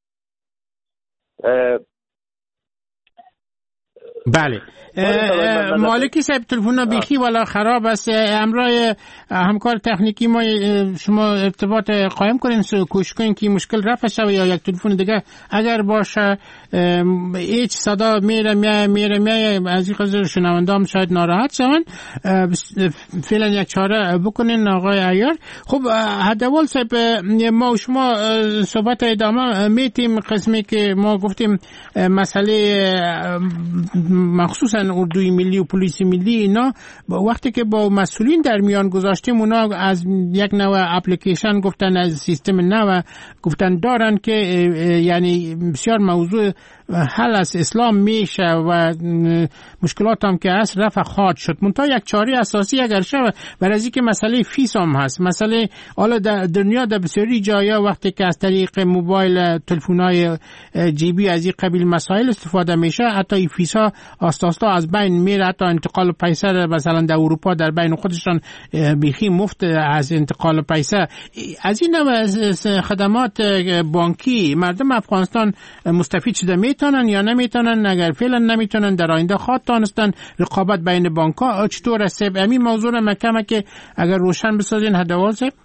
بله مالکی صاحب تلفن بیخی والا خراب است. همراه همکار تکنیکی ما شما ارتباط قائم کنین، کوشش کنین که مشکل رفع شه یا یک تلفن دیگه اگر باشه. هیچ صدا میره میره میره میره از این قضیه شنونده هم شاید ناراحت شون. فعلا یک چاره بکنین آقای عیار. خب حدوال صاحب ما و شما صحبت ادامه میتیم قسمی که ما گفتیم مسئله مخصوصا اردوی ملی و پلیس ملی اینا وقتی که با مسئولین در میان گذاشتیم اونا از یک نوع اپلیکیشن گفتن، از سیستم نو گفتن دارن که یعنی بسیار موضوع حل از اسلام میشه و مشکلات هم که هست رفع خواهد شد. منتها یک چاره اساسی اگر شد برای اینکه مسئله فیس هم هست. مسئله حالا در دنیا در بسیاری جایا وقتی که از طریق موبایل تلفن‌های جیبی از این قبیل مسائل استفاده میشه حتی فیس ها آستاستا از بین میره، حتی انتقال پیسه مثلا در اروپا در بین خودشان بیخی مفت از انتقال پیسه. از این نوع خدمات بانکی مردم افغانستان مستفید شده میتونن یا نمیتونن؟ اگر فعلا نمیتونن در آینده خواهد تانستن رقابت بین بانک ها چطور است؟ همین موضوع را مکمه که اگر روشن بسازین حدوال صاحب.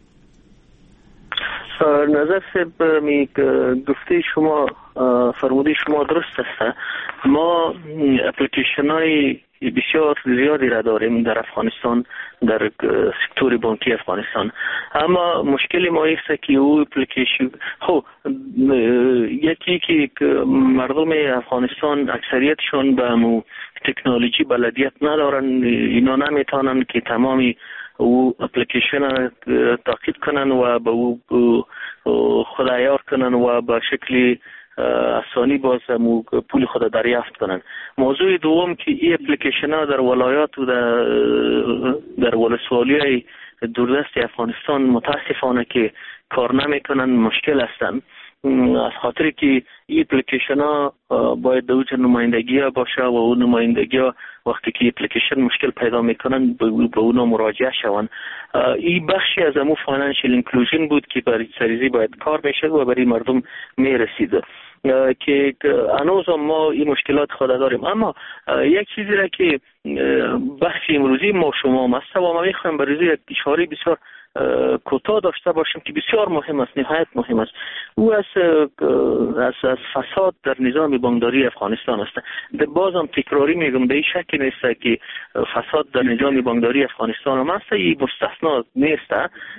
نظر صاحب می گفته شما فرموده شما درست است. ما اپلیکیشن های بسیار زیادی را داریم در افغانستان، در سکتور بانکی افغانستان، اما مشکل ما است که او اپلیکیشن خب یکی که مردم افغانستان اکثریتشون به مو تکنولوژی بلدیت ندارن، اینا نمیتونن که تمامی او اپلیکیشن را تاکید کنن و به او خود عیار کنن و به شکل آسانی باز پول خود دریافت کنن. موضوع دوم که این اپلیکیشن ها در ولایات و در, در ولسوالی های دوردست افغانستان متاسفانه که کار نمیکنن، مشکل هستن، از خاطر که این اپلیکیشن ها باید دوچه نمایندگی ها باشه و اون نمایندگی ها وقتی که اپلیکیشن مشکل پیدا میکنن به اونا مراجعه شون. این بخشی از امو فاینانشل اینکلوژن بود که برای سریزی باید کار میشد و برای مردم میرسید که هنوز ما این مشکلات خود داریم. اما یک چیزی را که بخش امروزی ما شما هست و ما میخوایم برای یک اشاره بسیار کوتاه داشته باشیم که بسیار مهم است، نهایت مهم است. او از از, از فساد در نظام بانکداری افغانستان است. بازم تکراری میگم به این شک نیست که فساد در نظام بانکداری افغانستان هم است، این مستثنا نیست،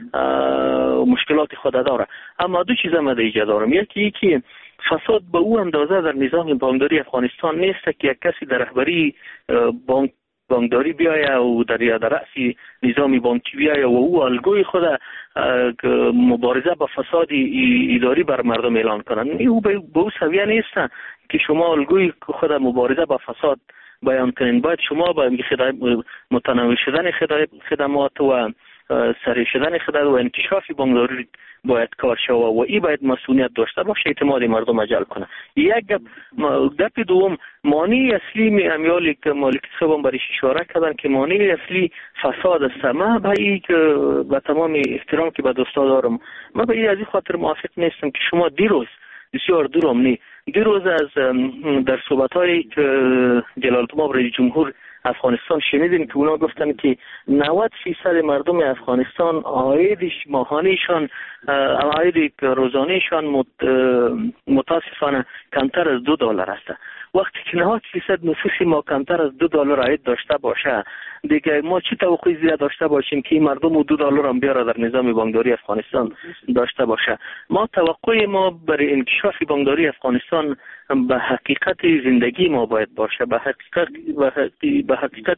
مشکلات خود داره. اما دو چیز ما دیگه دارم. یکی یکی فساد به او اندازه در نظام بانکداری افغانستان نیست که یک کسی در رهبری بانک بانکداری بیایه و در در رأس نظام بانکی بیایه و او الگوی خود مبارزه با فساد اداری بر مردم اعلان کنند. او به او سویه نیست که شما الگوی خود مبارزه با فساد بیان کنین. باید شما با متنوع شدن خدمات و سریع شدن خدمات و انکشاف بانکداری باید کار شود و این باید مسئولیت داشته باشه، اعتماد مردم جلب کنه. یک گپ گپ دوم، مانع اصلی امیالی که مالک صاحب برایش اشاره کردن که مانع اصلی فساد است. من به این با تمام احترام که به دوستا دارم، من به این از این خاطر موافق نیستم که شما دیروز بسیار دورم نی دیروز از در صحبت‌های که جلالتمآب رئیس جمهور افغانستان شنیدیم که اونا گفتن که نود فیصد مردم افغانستان عاید ماهانه‌شان عاید روزانه‌شان متاسفانه کمتر از دو دلار است. وقتی که نود فیصد نفوس ما کمتر از دو دلار عاید داشته باشه، دیگه ما چی توقعی زیاد داشته باشیم که این مردم دو دلار هم بیاره در نظام بانکداری افغانستان داشته باشه؟ ما توقع ما برای انکشاف بانکداری افغانستان به حقیقت زندگی ما باید باشه، به حقیقت به حقیقت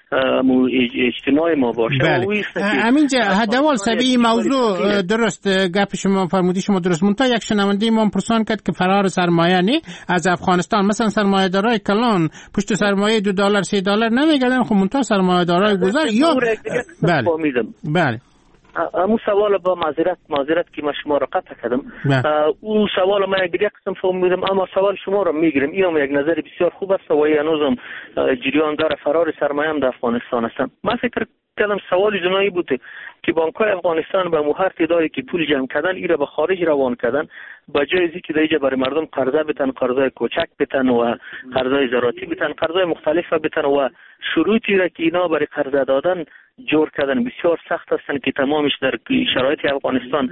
اجتماع ما باشه. بله. همینجا حداقل سبی موضوع درست گپ شما فرمودی، شما درست مونتا یک شنونده ما پرسان کرد که فرار سرمایه نی از افغانستان، مثلا سرمایه دارای کلان پشت سرمایه دو دلار سه دلار نمیگردن، خب مونتا سرمایه دارای گذار یا بله بله امو سوال با معذرت معذرت که من شما را قطع کردم. او سوال ما یک دیگه قسم فهمیدم، اما سوال شما را میگیرم. این هم یک نظر بسیار خوب است و هنوزم جریان داره فرار سرمایه هم در افغانستان است. من فکر کردم سوال جنایی بوده که بانک‌های افغانستان به هر تعدادی که پول جمع کردن ایره به خارج روان کردن، با جای از اینکه دیگه برای مردم قرضه بتن، قرضای کوچک بتن و قرضای زراعتی بتن، قرضای مختلف بتن و شروطی را که اینا برای قرضه دادن جور کردن بسیار سخت هستن که تمامش در شرایط افغانستان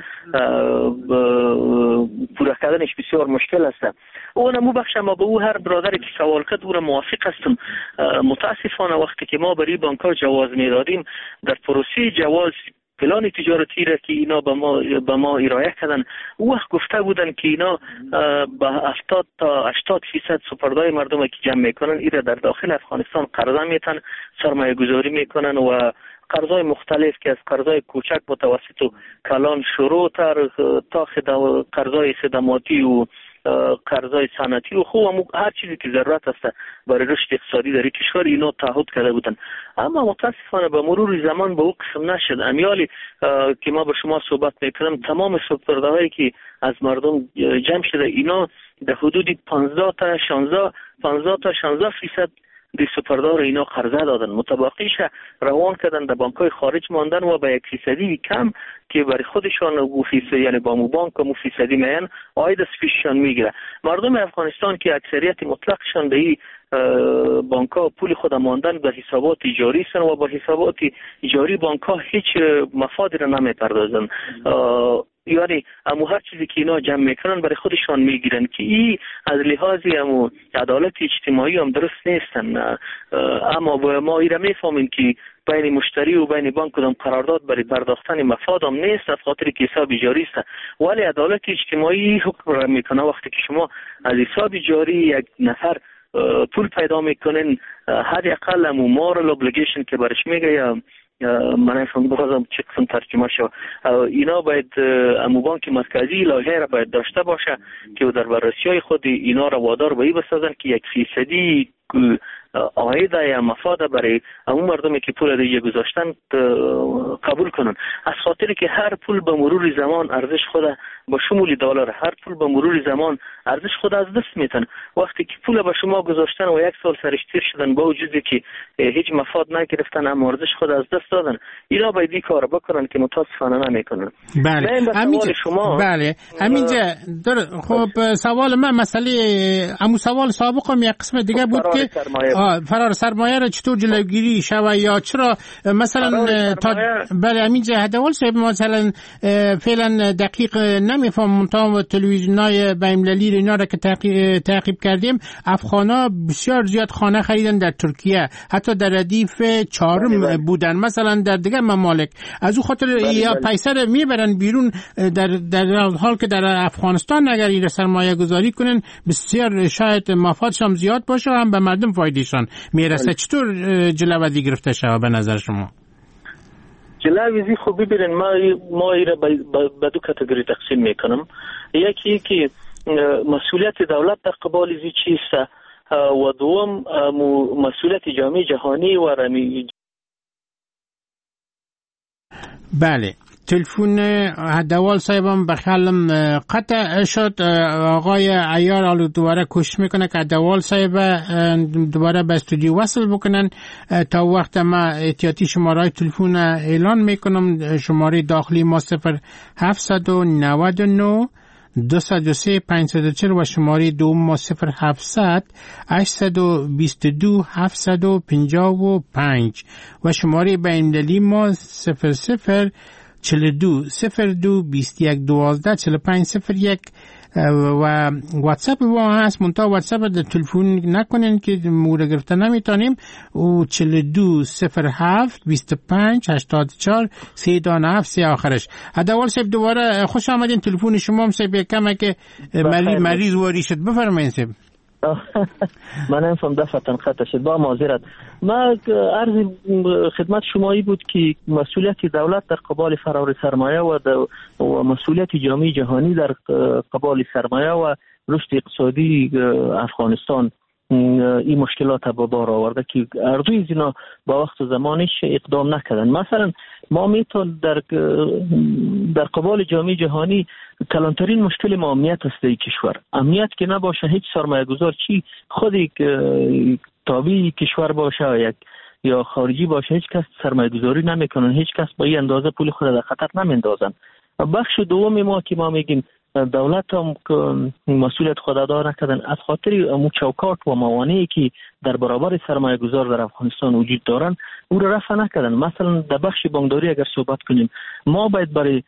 پورا کردنش بسیار مشکل است. اون مو بخش ما به او هر برادری که سوال کرد او را موافق هستم. متاسفانه وقتی که ما برای بانک‌ها جواز میدادیم، در پروسه جواز پلان تجارتی را که اینا به ما به ما ارائه کردن، او وقت گفته بودن که اینا با هفتاد تا هشتاد درصد سپردای مردم که جمع میکنن اینا در داخل افغانستان قرضه میتن، سرمایه گذاری میکنن و قرضای مختلف که از قرضای کوچک متوسط و کلان شروع تر تا قرضای خدماتی و قرضای صنعتی و خوب هر چیزی که ضرورت است برای رشد اقتصادی در کشور اینا تعهد کرده بودن. اما متاسفانه به مرور زمان به او قسم نشد. امیالی که ما با شما صحبت میکنم، تمام سپرده‌هایی که از مردم جمع شده اینا در حدود پانزده تا شانزده پانزده تا شانزده فیصد دی سپردار اینا قرضه دادن، متباقیش روان کردن در بانک‌های خارج ماندن و به یک فیصدی کم که برای خودشان و فیصدی یعنی با مو بانک و فیصدی میان عاید از پیششان میگیره. مردم افغانستان که اکثریت مطلقشان به این بانک‌ها پول خود ماندن به حسابات جاری سن و با حسابات جاری بانک‌ها هیچ مفادی را نمیپردازن، یعنی امو هر چیزی که اینا جمع میکنن برای خودشان میگیرن که این از لحاظ امو عدالت اجتماعی هم درست نیستن. اما ما ایره میفهمیم که بین مشتری و بین بانک کدام قرارداد برای پرداختن مفاد هم نیست، از خاطر که حساب جاری است. ولی عدالت اجتماعی حکم را میکنه وقتی که شما از حساب جاری یک نفر پول پیدا میکنین، حداقل امو مورال ابلیگیشن که برش میگه یا من نفهم بازم چه قسم ترجمه شد. اینا باید امو بانک مرکزی لایحه را باید داشته باشه که در بررسی‌های خود اینا را وادار به این بسازن که یک فیصدی عاید یا مفاد برای اون مردمی که پول دیگه گذاشتن قبول کنن، از خاطری که هر پول به مرور زمان ارزش خود با شمول دلار، هر پول به مرور زمان ارزش خود از دست میتن. وقتی که پول به شما گذاشتن و یک سال سرش تیر شدن با وجودی که هیچ مفاد نگرفتن اما ارزش خود از دست دادن، اینا باید این کار بکنن که متاسفانه نمیکنن. بله همینجا شما بله همینجا در خب سوال من مسئله امو سوال سابقم یک قسم دیگه بود که فرار سرمایه را چطور جلوگیری شوه یا چرا مثلا تا بله همینجا هدوال صاحب مثلا فعلا دقیق نمیفهم تا تلویزیونای بین‌المللی اینا را که تعقیب کردیم افغانا بسیار زیاد خانه خریدن در ترکیه، حتی در ردیف چهارم بودن مثلا در دیگر ممالک، از او خاطر یا پیسه را میبرن بیرون در در حال که در افغانستان اگر این سرمایه گذاری کنن بسیار شاید مفادشان زیاد باشه و هم به مردم فایدهشان میرسه. چطور جلوی گرفته شود به نظر شما؟ جلوی خب ببینن ما ما ایره به دو کاتگوری تقسیم میکنم. یکی که مسئولیت دولت در قبال زی چیست و دوم مسئولیت جامعه جهانی و رمی. بله تلفن هدوال صاحبم بخیالم قطع شد. آقای عیار آلو دوباره کوشش میکنه که هدوال صاحب دوباره به استودیو وصل بکنن. تا وقت ما احتیاطی شماره تلفن اعلان میکنم. شماره داخلی ما صفر هفتصد و نود و نه دویست و سه پانصد و چهل و شماره دوم ما صفر هفتصد هشتصد و بیست و دو هفتصد و پنجاه و پنج و شماره بین‌المللی ما صفر صفر چهل و دو صفر دو بیست و یک دوازده چهل و پنج صفر یک و واتساپ ما هست. منتها واتساپ در تلفن نکنین که مورد گرفته نمیتونیم. و چهل و دو صفر هفت بیست و پنج هشتاد و چهار سی دو نه هفت سی آخرش. هدوال صاحب دوباره خوش آمدین. تلفن شما هم صاحب کمه که مریض مریض واری شد. بفرمایید صاحب. من نفهم دفعتاً خطا شد با معذرت. ما عرض خدمت شمایی بود که مسئولیت دولت در قبال فرار سرمایه و, و مسئولیت جامعه جهانی در قبال سرمایه و رشد اقتصادی افغانستان این مشکلات به بار آورده که اردوی از اینا با وقت و زمانش اقدام نکردن. مثلا ما میتون در در قبال جامعه جهانی کلانترین مشکل ما امنیت است در کشور. امنیت که نباشه هیچ سرمایه گذار چی خودی تابعی کشور باشه یک یا خارجی باشه هیچ کس سرمایه گذاری نمیکنن، هیچ کس با این اندازه پول خود در خطر نمیندازن. بخش دوم ما که ما میگیم دولت هم مسئولیت خود ادا نکردن از خاطر مو چوکات و موانعی که در برابر سرمایه گذار در افغانستان وجود دارن او را رفع نکردن. مثلا در بخش بانکداری اگر صحبت کنیم ما باید برای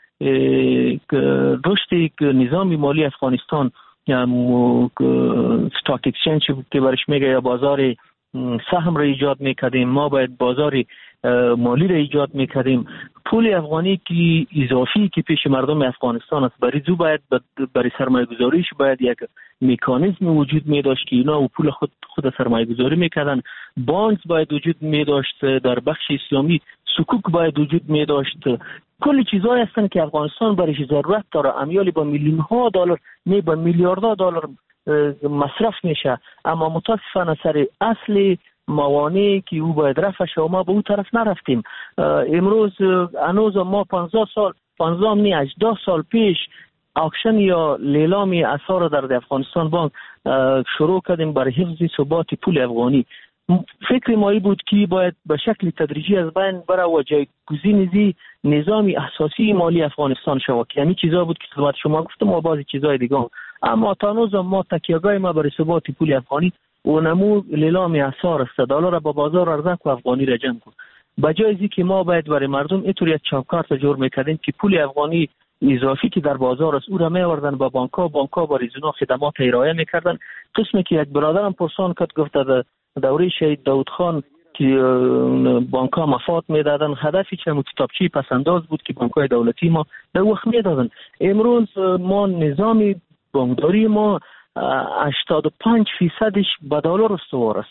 رشد نظام مالی افغانستان یا ستاک اکسچنج که برش میگه یا بازار سهم را ایجاد میکردیم، ما باید بازار مالی را ایجاد میکردیم. پول افغانی که اضافی که پیش مردم افغانستان است برای زو باید برای سرمایه گذاریش باید یک مکانیزم وجود می داشت که اینا و پول خود خود سرمایه گذاری میکردن. بانک باید وجود می داشت، در بخش اسلامی سکوک باید وجود می داشت. کلی چیزایی هستن که افغانستان برایش ضرورت داره. امیالی با میلیون ها دلار نه با میلیاردها دلار مصرف میشه، اما متاسفانه سر اصل موانعی که او باید رفع شه و ما به اون طرف نرفتیم. امروز هنوز ما پانزده سال پانزده نه هجده سال پیش اکشن یا لیلامی اسعار در افغانستان بانک شروع کردیم برای حفظ ثبات پول افغانی. فکر مایی بود که باید به شکل تدریجی از بین بره و جایگزین زی نظامی اساسی مالی افغانستان شود. یعنی چیزا بود که خدمت شما گفتم و بعضی چیزای دیگه، اما تا هنوز ما تکیه‌گاه ما برای ثبات پول افغانی و نمو لیلامی اسعار است. دلار با بازار ارزک و افغانی را جمع کن. بجای از که ما باید برای مردم اینطوری یک چوکات جور میکردیم که پول افغانی اضافی که در بازار است او را میوردن با بانک‌ها، بانک‌ها برای زنا خدمات ارائه میکردن. قسمی که یک برادرم پرسان کرد گفت در دوره شهید داود خان که بانک‌ها مفاد میدادن، هدفی که کتابچه پسنداز بود که بانک‌های دولتی ما در وقت میدادن. امروز ما نظام بانکداری ما هشتاد و پنج فیصدش به دلار استوار است.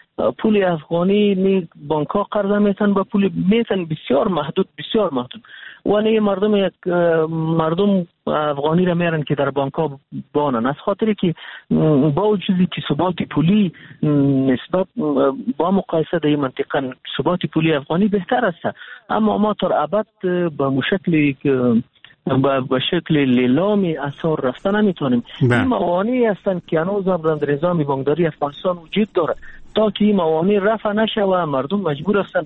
پول افغانی نی بانک ها قرضه میتن با پول میتن بسیار محدود بسیار محدود و نه مردم یک مردم افغانی را میرن که در بانک ها بانن از خاطری که با وجودی که ثبات پولی نسبت با مقایسه در این منطقه ثبات پولی افغانی بهتر است، اما ما تا ابد با مشکلی که به شکل لیلامی اثار رفته نمیتونیم. این موانعی هستند که هنوز در نظام بانکداری افغانستان وجود داره. تا که این موانع رفع نشه و مردم مجبور هستند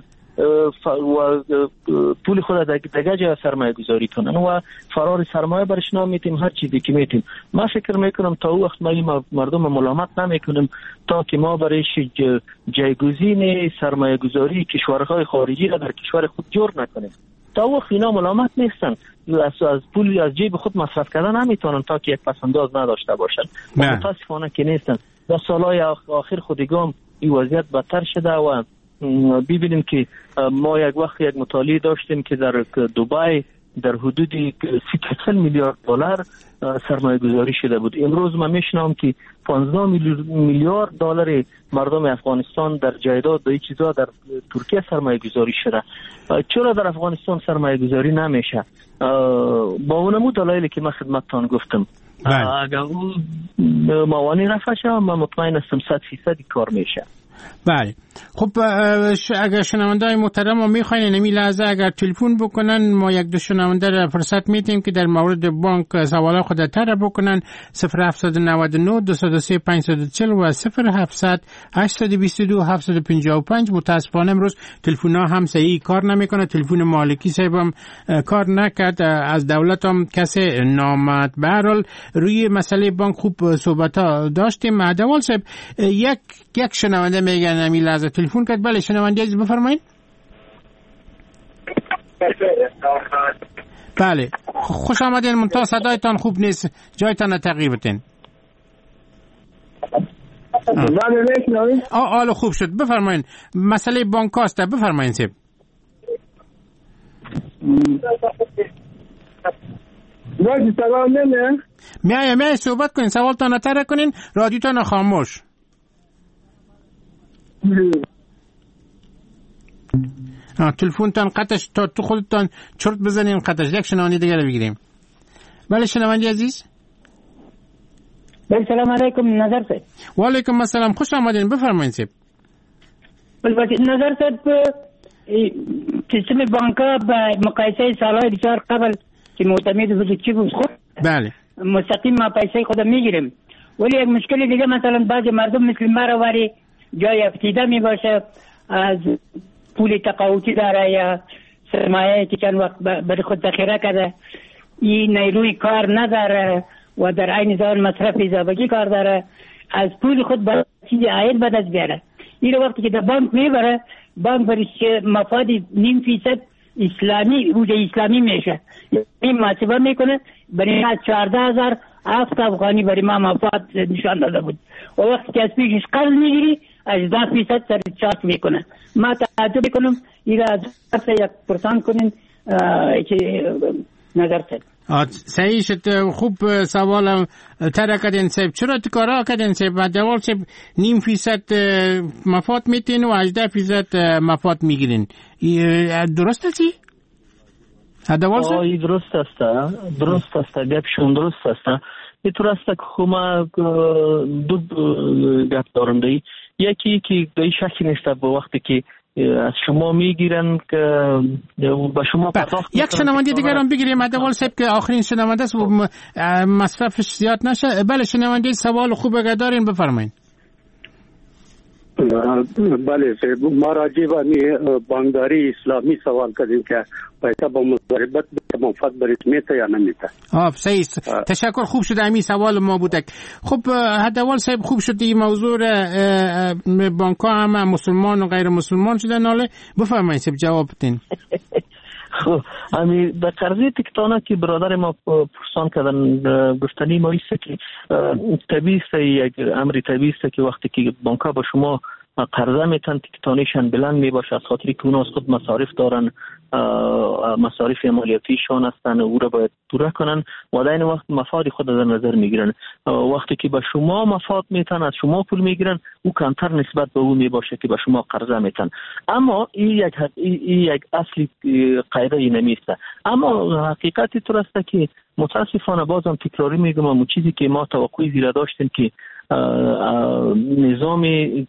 و پول خود دیگه جای سرمایه گذاری کنن و فرار سرمایه برش نمیتیم، هر چیزی که میتیم. ما فکر میکنم تا وقت ما مردم ملامت نمیکنیم تا که ما برایش جایگزین سرمایه گذاری کشورهای خارجی را در کشور خود جور نکنیم. تا وقت اینا ملامت نیستن از از پول از جیب خود مصرف کردن نمیتونن تا که یک پسنداز نداشته باشن. متاسفانه که نیستن. در سالهای آخر خودگام این وضعیت بدتر شده و ببینیم که ما یک وقت یک مطالعه داشتیم که در دبی در حدود سی میلیارد دلار سرمایه گذاری شده بود. امروز ما میشنم که پانزده میلیارد دلار مردم افغانستان در جایداد و این چیزا در ترکیه سرمایه گذاری شده. چرا در افغانستان سرمایه گذاری نمیشه؟ با اونمو دلایلی که من خدمتتان گفتم. اگر اون موانع رفع شه من مطمئن هستم صد فیصد کار میشه. بله خب اگر شنونده های محترم ما میخواین نمی لحظه اگر تلفن بکنن ما یک دو شنونده را فرصت میتیم که در مورد بانک سوال خود تر بکنن. صفر هفت نه نه دو صفر سه پنج صفر چهل و صفر هفتصد هشت دو دو هفت پنج پنج. متاسفانه امروز تلفن ها هم صحیح کار نمیکنه. تلفن مالکی صاحب هم کار نکرد، از دولت هم کسی نامد. به هر حال روی مسئله بانک خوب صحبت ها داشتیم. عدوال صاحب یک یک شنونده میگن نمی لحظه تلفن کرد. بله شنونده عزیز بفرمایید. بله خوش آمدین. منتها صدایتان خوب نیست، جایتان تغییر بدین. آه آه خوب شد بفرمایید. مسئله بانک است بفرمایید سیب. میای میای صحبت کنین، سوالتان تر کنین، رادیوتان خاموش. تلفن تان قطعش تا تو خودتان چرت بزنین قطعش. یک شنوندی دیگه رو بگیریم. بله شنوندی عزیز. بله سلام علیکم نظر صاحب. و علیکم السلام خوش آمدین بفرمایید صاحب. بله نظر صاحب سیستم بانک‌ها با مقایسه سالهای بسیار قبل که معتمد بود چی بود خود بله مستقیم ما پیسه خودم میگیریم، ولی یک مشکل دیگه مثلا بعضی مردم مثل مرواری جای افتیده می باشه، از پول تقاوتی داره یا سرمایه که چند وقت برای خود ذخیره کرده، این نیروی کار نداره و در عین زمان مصرف اضافی کار داره، از پول خود برای چیزی عاید به دست بیاره. این وقتی که در بانک میبره، بانک برای مفاد نیم فیصد اسلامی بوده اسلامی میشه، این محاسبه میکنه برای ما چهارده هزار هفت افغانی برای ما مفاد نشان داده بود و وقتی که از پیشش قرض میگیری از ده فیصد سر چارت میکنه. ما تعجب میکنم ایرا از سر یک پرسان کنین که نظر سد صحیح شد. خوب سوالم تر کردین صاحب. چرا تکارا کردین صاحب؟ دوال صاحب نیم فیصد مفاد میتین و هجده فیصد مفاد میگیرین، درست است؟ دوال صاحب آه درست است، درست است، گپشون درست است. اینطور است که خما دو گپ دارم دی. یکی که دی شکی نیست به وقتی که از شما میگیرن که با شما پرداخت یک شنونده دیگر هم بگیریم عدوال صاحب که آخرین شنونده است و مصرفش زیاد نشه. بله شنونده سوال خوب اگر دارین بفرمایید. بله ما راجع به بانکداری اسلامی سوال کردیم که پیسه با مضاربت به منفعت برید میته یا نمیته. آه صحیح تشکر، خوب شده امی سوال ما بودک. خب حدوال صاحب خوب شد این موضوع بانک ها هم مسلمان و غیر مسلمان شده ناله بفرمایید صاحب جواب بدین. خب امی در قرضی تکتانا که برادر ما پرسان کردن گفتنی ما ایسته که طبیعی است، یک امر طبیعی است که وقتی که بانک ها با شما قرضه میتن تکتانیشان بلند می باشه، از خاطری که اونا از خود مصارف دارن، مصارف عملیاتیشان هستن، او را باید دوره کنن و در این وقت مفاد خود در نظر میگیرن. وقتی که به شما مفاد میتن، از شما پول میگیرن، او کمتر نسبت به او می باشه که به شما قرضه میتن. اما این یک این یک اصلی قاعده ای نمیسته. اما حقیقتی تو است که متاسفانه بازم تکراری میگم، اون چیزی که ما توقعی زیرا داشتیم که نظام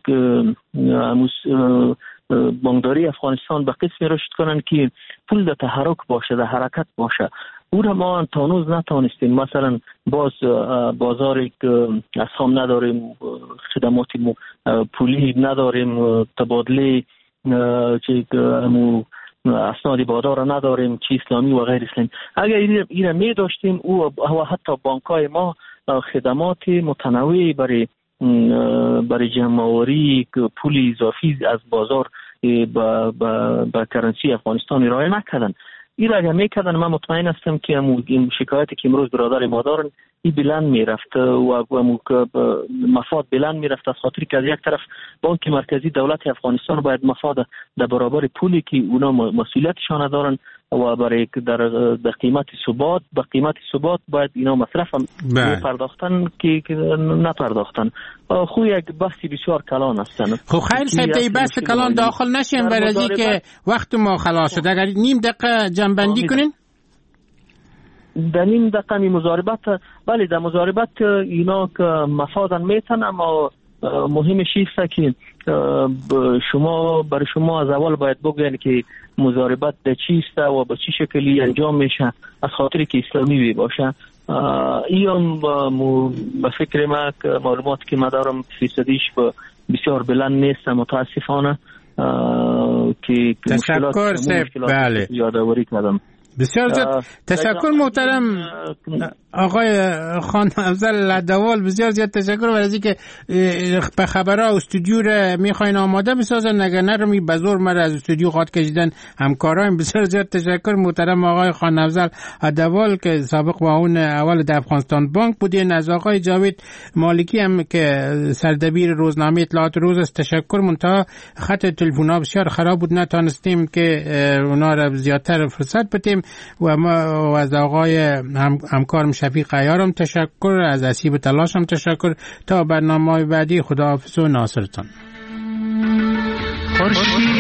بانکداری افغانستان به قسمی رشد کنن که پول در تحرک باشه، در حرکت باشه، او را ما تا هنوز نتوانستیم. مثلا باز بازاری که اسهام نداریم، خدمات پولی نداریم، تبادله چه اسناد بادار نداریم، چی اسلامی و غیر اسلامی. اگر این را می داشتیم، او و حتی بانک‌های ما خدمات متنوعی برای برای جمع‌آوری پول اضافی از بازار با کرنسی افغانستان ارائه نکردن. این را اگر میکردن، من مطمئن هستم که این شکایتی که امروز برادر ما دارن این بلند میرفت و مفاد بلند میرفت، از خاطری که از یک طرف بانک مرکزی دولت افغانستان باید مفاد در برابر پولی که اونا مسئولیتشان دارن و برای در در قیمت ثبات به قیمت ثبات باید اینا مصرف هم پرداختن که نپرداختن. خو یک بحثی بسیار کلان هستن. خب خیلی سیده بحث کلان داخل نشیم برای که وقت ما خلاص شد. اگر نیم دقیقه جنبندی کنین. در نیم دقیقه می مضاربت، بله در مضاربت اینا که مفادن میتن، اما مهمش است که شما برای شما از اول باید بگوین که مضاربت در چیست و به چی شکلی انجام میشه، از خاطری که اسلامی بی باشه. این به فکر ما که معلومات که ما دارم فیصدیش بسیار بلند نیست متاسفانه، که تشکر سیف. بله یادآوری کردم. بسیار زیاد تشکر محترم آقای خان افضل لدوال، بسیار زیاد تشکر برای اینکه به خبرها استودیو را میخواین آماده بسازن، اگر نرمی بزرگ مر از استودیو خاط کشیدن همکاران. بسیار زیاد تشکر محترم آقای خان افضل لدوال که سابق معاون اول در افغانستان بانک بودین. از آقای جاوید مالکی هم که سردبیر روزنامه اطلاعات روز است تشکر. منتها خط تلفن‌ها بسیار خراب بود، نتونستیم که اونا را زیادتر فرصت بدیم. و ما از آقای هم، همکارم شفیق عیارم تشکر، از اسیب تلاشم تشکر. تا برنامه‌های بعدی خداحافظ و ناصرتان.